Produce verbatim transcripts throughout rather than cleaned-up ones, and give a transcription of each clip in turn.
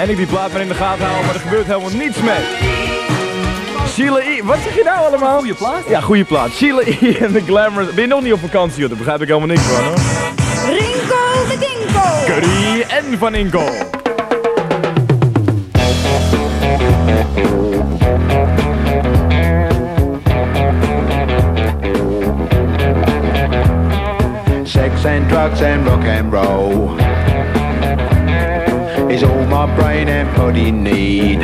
En ik die plaat maar in de gaten houden, maar er gebeurt helemaal niets mee. Sheila E. Wat zeg je nou allemaal? Goeie plaat? Ja, goede plaat. Sheila E. en de Glamorous. Ben je nog niet op vakantie, joh? Daar begrijp ik helemaal niks van, hoor. Rinko de Dinko. Curry en Van Inkel. Sex and drugs and rock and roll is all my brain and body need.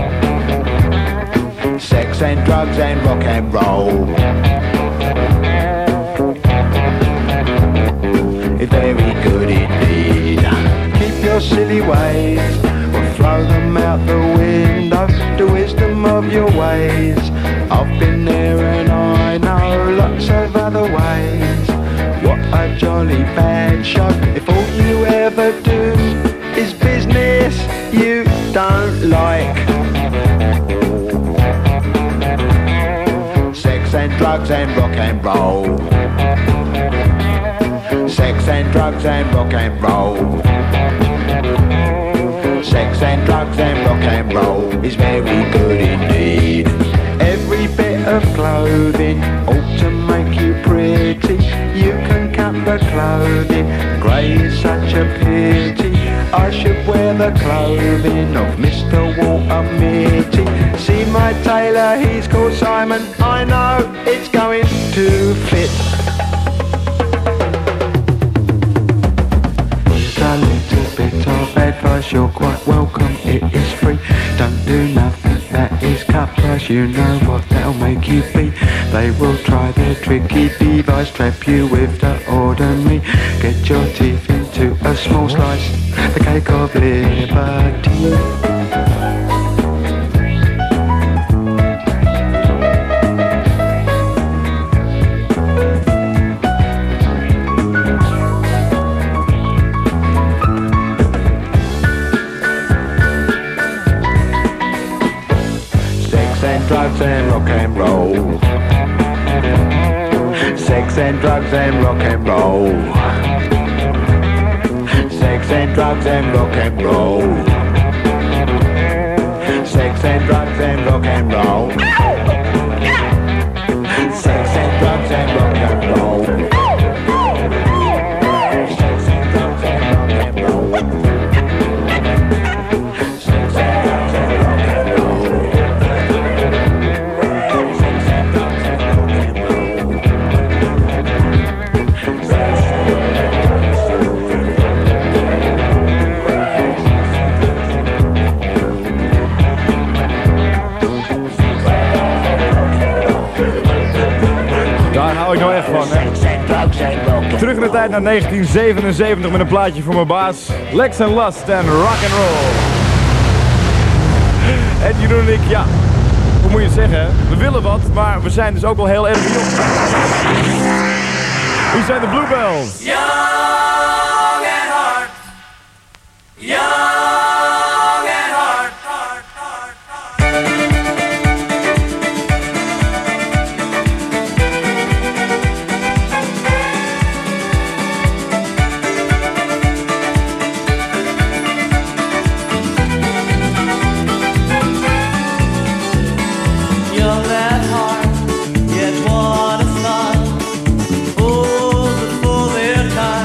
Sex and drugs and rock and roll is very good indeed. Keep your silly ways or throw them out the window. The wisdom of your ways, I've been there and I know lots of other ways. What a jolly bad show if all you ever do is business you don't like. Sex and drugs and rock and roll. Sex and drugs and rock and roll. Sex and drugs and rock and roll is very good indeed. Every bit of clothing ought to make you pretty. You can cut the clothing, grey is such a pity. I should wear the clothing of Mister Walter Mitty. See my tailor, he's called Simon. I know it's going to fit. A little bit of advice, you're quite welcome, it is free. Don't do nothing that is cut price, you know what that'll make you be. They will try their tricky device, trap you with the ordinary. Get your teeth into a small slice, the cake of liberty. Drugs and rock and roll. Sex and drugs and rock and roll. Sex and drugs and rock and roll. Sex and drugs and rock and roll. Sex and drugs and rock and roll. Sex and drugs and rock and roll. Sex and drugs and rock and roll. Ik nou echt van, hè? Terug in de tijd naar negentien zevenenzeventig met een plaatje voor mijn baas. Lex and Lust en rock and roll. En Jeroen en ik, ja, hoe moet je het zeggen? We willen wat, maar we zijn dus ook wel heel erg jong. Hier zijn de Bluebells. Young and hard. Young and hard. hard, hard, hard. Young and hard, yet what a fun. Oh, before their time.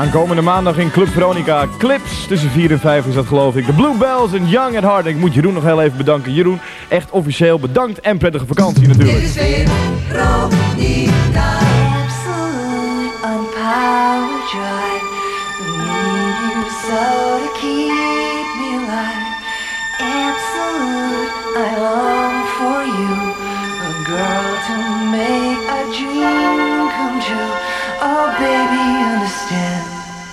Aankomende maandag in Club Veronica. Clips tussen vier en vijf is dat geloof ik. De Bluebells en Young at Heart. Ik moet Jeroen nog heel even bedanken. Jeroen, echt officieel bedankt en prettige vakantie natuurlijk. Dit is weer Veronica. Absolute unpowered drive. Need you so to keep me alive. Absolute, I long for you. A girl to make a dream come true. Oh baby, understand.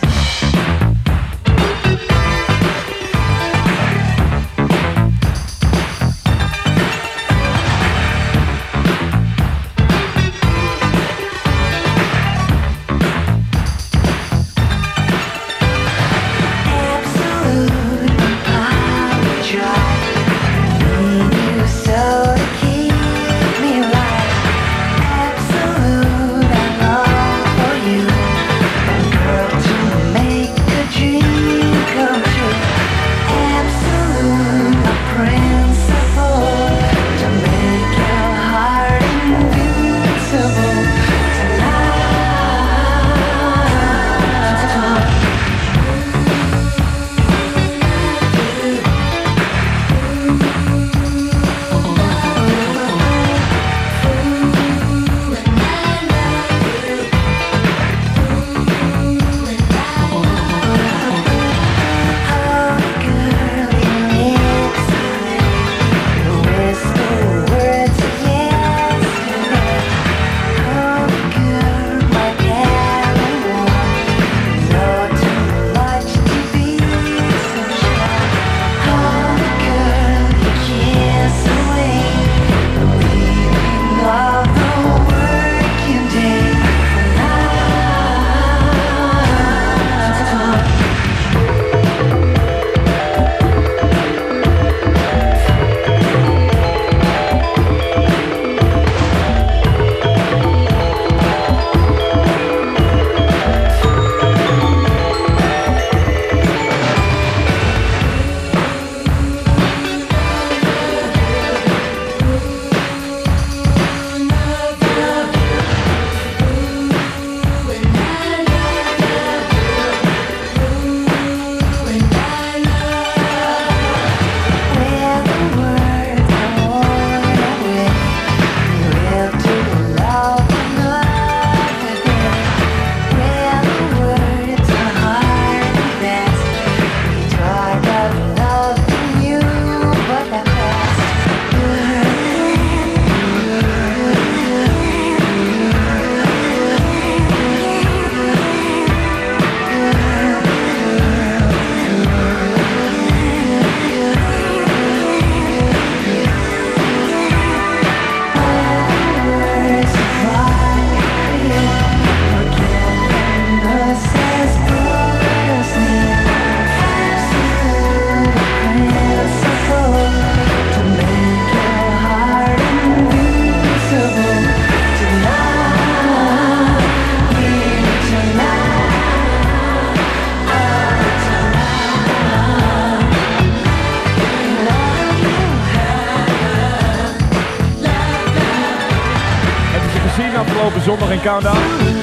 Zondag in Countdown.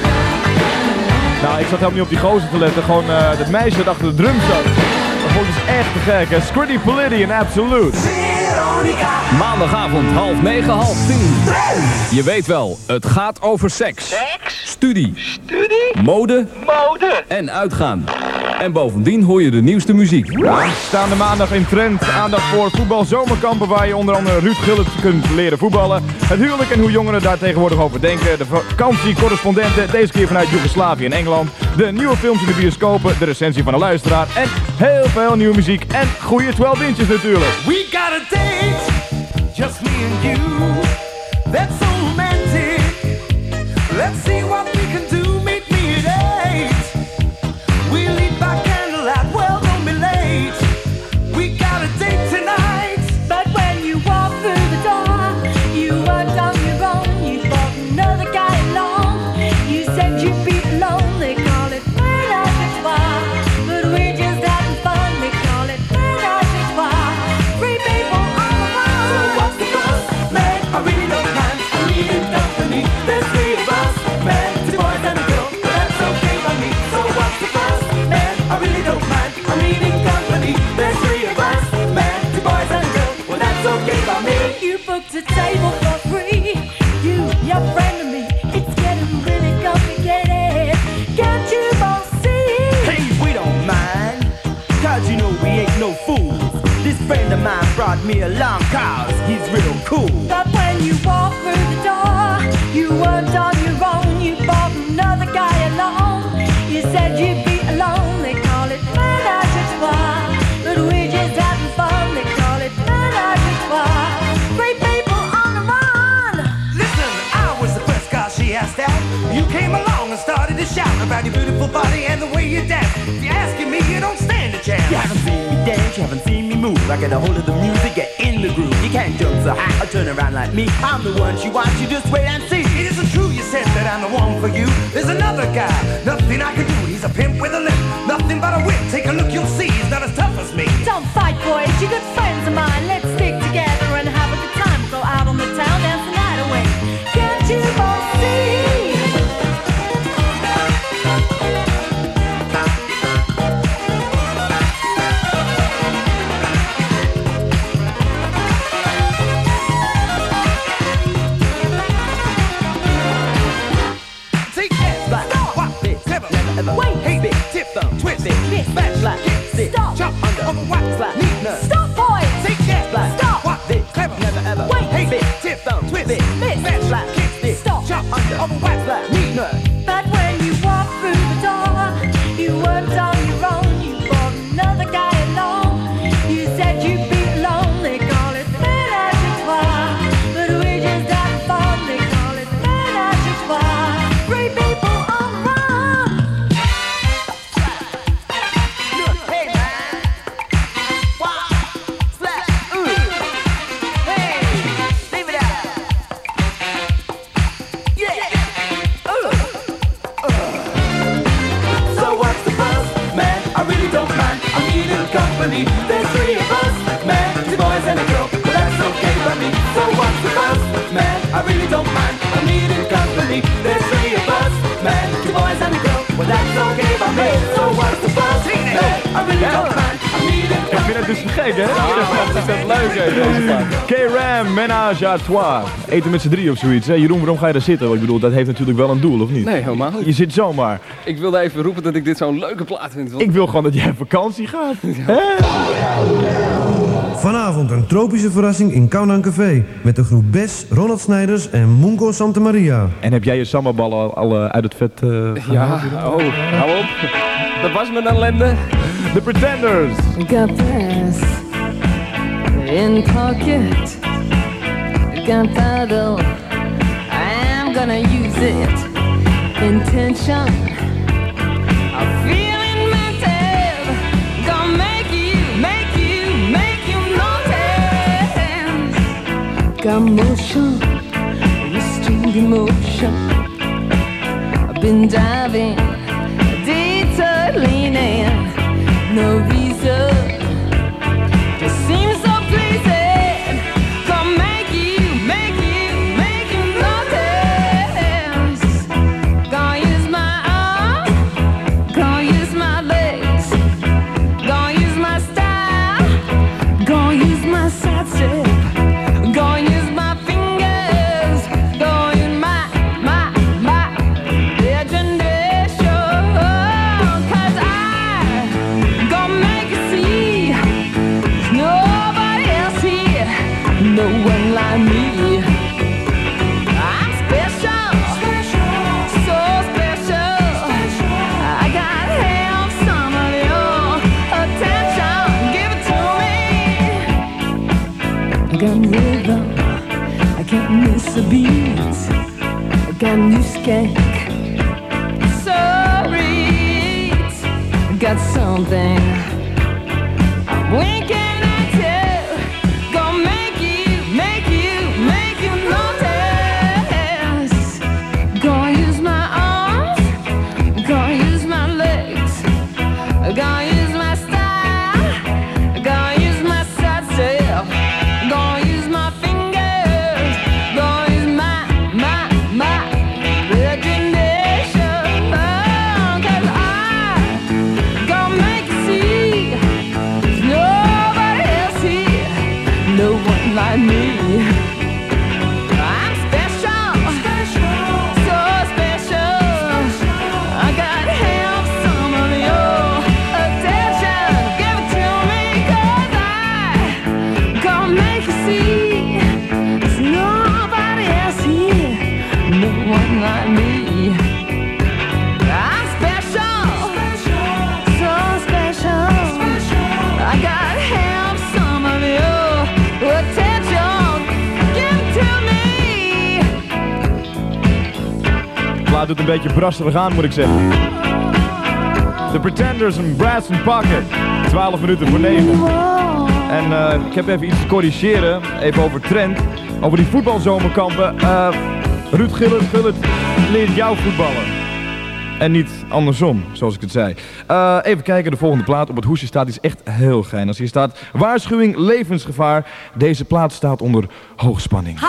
Nou, ik zat helemaal niet op die gozer te letten. Gewoon uh, dat meisje dat achter de drum zat. Dat vond ik dus echt te gek. Hè? Squiddy Polity en Absolute. Maandagavond half negen, half tien. Je weet wel, het gaat over seks. Seks? Studie. Studie? Mode. Mode. En uitgaan. En bovendien hoor je de nieuwste muziek. Aanstaande maandag in trend. Aandacht voor voetbalzomerkampen waar je onder andere Ruud Gullit kunt leren voetballen. Het huwelijk en hoe jongeren daar tegenwoordig over denken. De vakantiecorrespondenten, deze keer vanuit Joegoslavië en Engeland. De nieuwe films in de bioscopen, de recensie van een luisteraar. En heel veel nieuwe muziek en goede twaalf inches natuurlijk. We got a date, just me and you. That's so romantic. Let's see what we can do. Meet me at eight. We leave by candlelight. Well, don't be late. We got a date tonight. But when you walk through the door, you weren't on your own. You brought another guy along. You said you'd be alone. They call it ménage à trois. But we're just having fun. They call it ménage à trois. Free people all around. So what's the fuss, man? I really don't mind. I brought me along cause he's real cool. But when you walk through the door, you weren't on your own. You brought another guy along. You said you'd be alone. They call it ménage à trois, but we're just having fun. They call it ménage à trois. Great people on the run. Listen, I was the first guy she asked out. You came along and started to shout about your beautiful body and the way you dance. If you're asking me, you don't stand a chance. You haven't seen me dance, you haven't seen me move. I get a hold of the music, get in the groove. You can't jump so high or turn around like me. I'm the one she wants, you just wait and see. It isn't true you said that I'm the one for you. There's another guy, nothing I can do. He's a pimp with a limp, nothing but a whip. Take a look, you'll see he's not as tough as me. Don't fight, boys. You're good friends of mine. Let's stick together and have a good time. Go out on the town, dance the night away. Can't you both see? Take that, Back, walk, this, clever, never ever. Wait, Hey, big, bitch, tip, thumb, twist, this, twist, back, slide, this, stop, jump under, over, what, slide, neat, nut. Stop, boys. Take that, Slide, Stop. walk, this, clever, never ever. Wait, Hey, big, bitch, tip, thumb, twist, this, miss, back, slide, kick, this, stop, jump under, over, what, slide, neat, nut. But when you walk through the door, you weren't on your own. You brought another guy along. You said you'd be alone. They call it ménage à trois, but we're just having fun. They call it ménage à trois. Three people on the run. Hey, man. Wow. Slap. Ooh. Hey. Leave it out. Yeah. Ooh. So what's the fuss, man? I really don't mind. I'm needing company. There's three of us, man, two boys and a girl, but that's okay by me. So what's the fuss, man? I really don't mind. I'm needing company. There's three of us, man, two boys and a girl, well that's okay by me. So what's the fuss, man? I really don't mind. I'm needing Ik vind het dus te gek, hè? Wat is dat leuk, hè, deze plaat. K-Ram, Ménage à Trois. Eten met z'n drie of zoiets. Hè? Jeroen, waarom ga je daar zitten? Want ik bedoel, dat heeft natuurlijk wel een doel, of niet? Nee, helemaal niet. Je zit zomaar. Ik wilde even roepen dat ik dit zo'n leuke plaat vind. want- Ik wil gewoon dat jij op vakantie gaat. Hè? Vanavond een tropische verrassing in Kaunan Café. Met de groep Bes, Ronald Snijders en Mungo Santa Maria. En heb jij je sambaballen al, al eh, uit het vet eh Ja, oh, hou op. Dat was mijn ellende. The Pretenders. Got this in pocket. Got that oh, I'm gonna use it. Intention. I'm feeling mental. Gonna make you, make you, make you notice. Got motion, restrained emotion. I've been diving, detour leaning. No reason, just seems so pleasing. Gonna make you, make you, make you notice. Gonna use my arm, gonna use my legs, gonna use my style, gonna use my side step, gonna use my fingers, gonna use my, my, my imagination. 'Cause I gonna make you see there's nobody else here, no one like me. I'm special, so special. I got half some of your attention. Give it to me. I got rhythm, I can't miss a beat. I got new skank, sorry. I got something I'm winking at you. Gonna make you, make you, make you notice. Gonna use my arms, gonna use my legs, gonna use my style, gonna use my side step, gonna use my fingers, gonna use my, my, my imagination. 'Cause I gonna make you see there's plaat doet een beetje brasselig aan, moet ik zeggen. The Pretenders en Brass and Pocket. twaalf minuten voor negen. En uh, ik heb even iets te corrigeren. Even over trend. Over die voetbalzomerkampen. Uh, Ruud Gullit, Gullit leert jou voetballen. En niet andersom, zoals ik het zei. Uh, even kijken, de volgende plaat op het hoesje staat iets echt heel gein. Als hier staat, waarschuwing, levensgevaar. Deze plaat staat onder hoogspanning.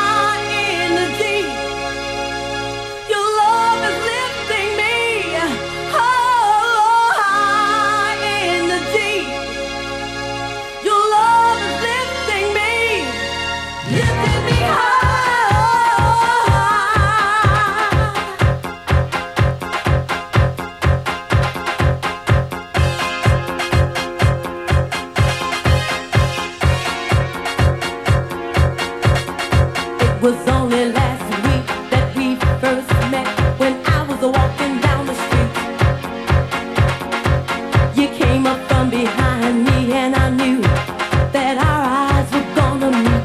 Was only last week that we first met when I was walking down the street. You came up from behind me and I knew that our eyes were gonna meet.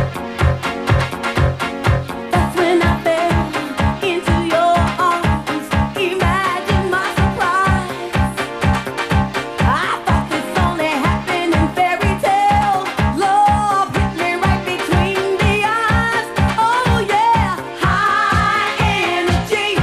That's when I fell into your arms. Imagine my surprise. I thought this only happened in fairy tales. Love hit me right between the eyes. Oh yeah, high energy.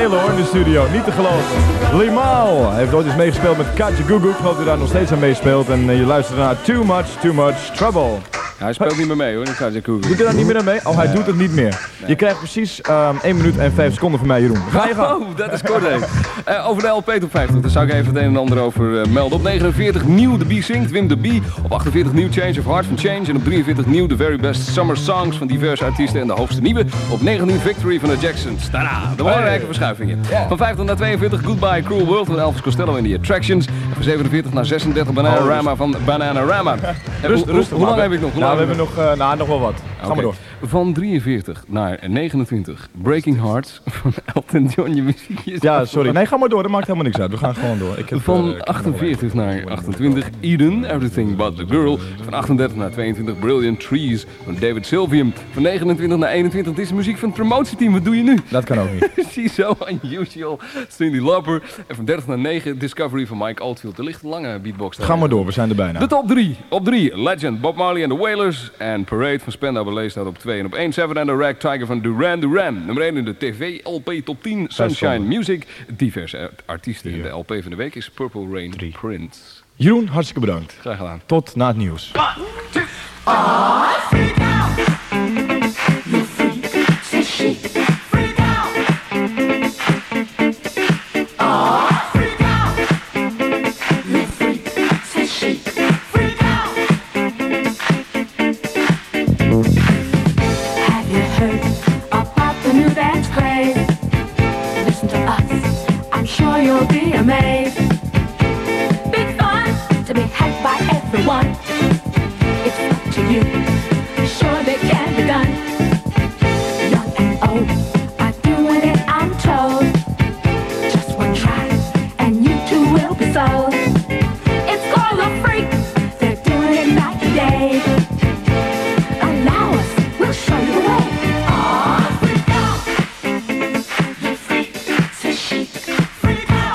Taylor in de studio, niet te geloven. Limaal, hij heeft ooit eens meegespeeld met Katja Gugu. Ik geloof dat hij daar nog steeds aan meespeelt. En uh, je luistert naar Too Much, Too Much Trouble. Ja, hij speelt niet meer mee hoor, in Katja Gugu. Doet hij daar niet meer aan mee? Oh, hij uh, doet het niet meer. Nee. Je krijgt precies um, één minuut en vijf seconden van mij, Jeroen. Ga je gang. Oh, dat is kort even. uh, over de L P top vijftig, daar zou ik even het een en ander over uh, melden. Op negenenveertig nieuw The Bee Zingt, Wim de Bee. Op achtenveertig nieuw Change of Heart van Change. En op drieënveertig nieuw The Very Best Summer Songs van diverse artiesten. En de hoogste nieuwe op negentien Victory van de Jacksons. Tada, de belangrijke hey. verschuivingen. Yeah. Van vijftig naar tweeënveertig Goodbye Cruel World van Elvis Costello in The Attractions. En van zevenenveertig naar zesendertig Bananarama oh, van Bananarama. Rust, hoe, hoe lang heb ik nog? Hoe nou, we lang hebben nog, uh, nou, nog wel wat. Ga okay. maar door. Van drieënveertig naar negenentwintig Breaking Hearts van Elton John. Je muziek is ja, sorry. Nee, ga maar door. Dat maakt helemaal niks uit. We gaan gewoon door. Ik heb, van uh, achtenveertig naar achtentwintig Eden, Everything But The Girl. Van achtendertig naar tweeëntwintig Brilliant Trees van David Sylvium. Van negenentwintig naar eenentwintig. Dit is muziek van het promotieteam. Wat doe je nu? Dat kan ook niet. She's So Unusual, Cyndi Lauper. En van dertig naar negen Discovery van Mike Oldfield. Er ligt een lange beatbox daar. Ga maar door. We zijn er bijna. De top drie. Op drie Legend, Bob Marley and the Wailers. En Parade van Spandau Ballet staat op twee. En op één Seven and the Rag Tiger van Duran Duran. Nummer één in de T V L P top tien. Sunshine Music. Diverse artiesten. In de L P van de week is Purple Rain drie. Prince. Jeroen, hartstikke bedankt. Graag gedaan. Tot na het nieuws. One, two, oh, freak out. You freak, say she. Freak out. Oh, freak out. You freak, say she. Freak out. Have you heard about the new dance craze? Listen to us, I'm sure you'll be amazed. Big fun to be had by everyone. It's up to you, sure they can be done. Young and old are doing it, I'm told. Just one try and you too will be sold. It's called a freak, they're doing it night and day. Allow us, we'll show you the way. Oh, freak out, you freak, say she, freak out.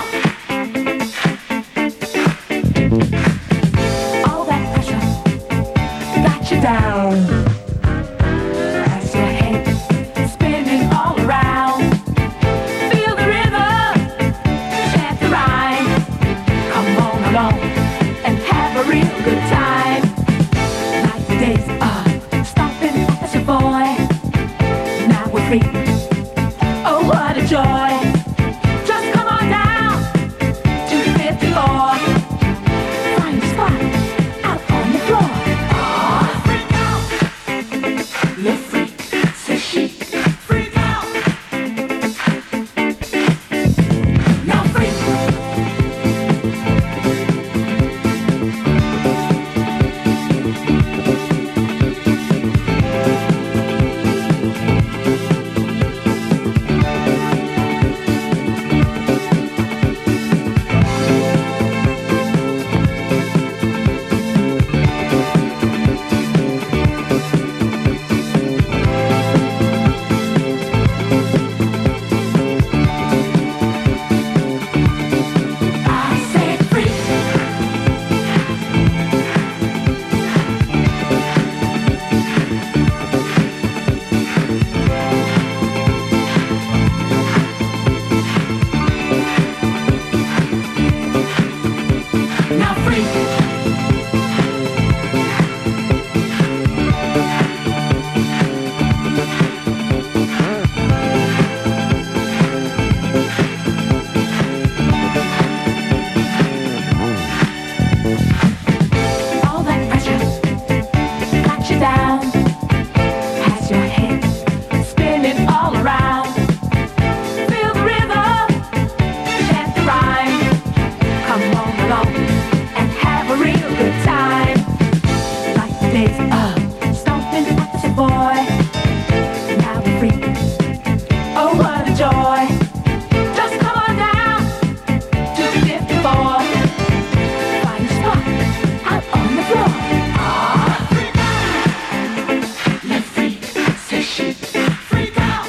All that pressure got you down. As your head spinning all around. Feel the rhythm, chant the rhyme. Come on along and have a real good time. Like the days of stomping as a boy. Now we're free. Oh, what a joy. Just come on down to the fifth floor. Find a spot out on the floor. Oh, freak out. Le freak, c'est chic. Freak out. Now freak. I said freak. Now freak. All that pressure got you down. Has your head spinning all around. Feel the rhythm, chant the rhyme. Come on along and have a real good time. Like the days of stomping as a boy. Now we're free. Oh, what a joy. Just come on down to the fifth floor. Find a spot out on the floor. Ah, freak out. Le freak, c'est chic. Freak out.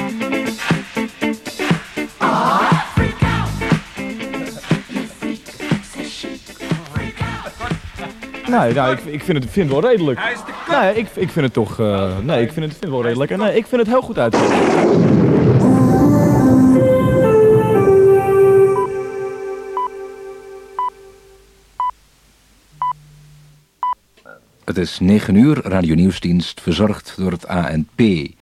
Ah, freak out. Le freak, c'est chic. Freak out. Nee, nou, ik, ik vind het vind het wel redelijk. Nee, ik, ik vind het toch... Uh, nee, ik vind het vind het wel redelijk. En nee, ik vind het heel goed uitzien. Het is negen uur, Radio Nieuwsdienst, verzorgd door het A N P.